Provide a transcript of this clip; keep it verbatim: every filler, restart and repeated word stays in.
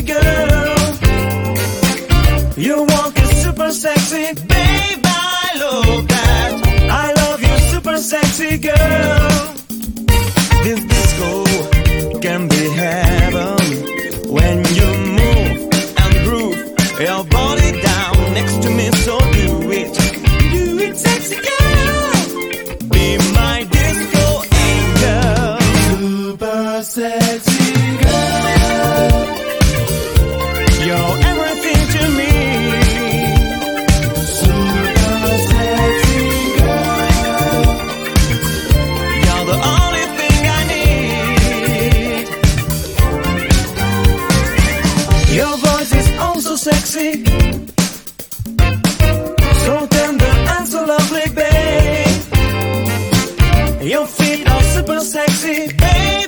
girl. Your walk is super sexy, babe, I love that. I love you, super sexy girl. This disco can be heaven when you move and groove your body down next to me, so do it. Do it, sexy girl. Be my disco angel. Super sexy girl. You're everything to me. Super sexy girl. You're the only thing I need. Your voice is also sexy, so tender and so lovely, babe. Your feet are super sexy, babe.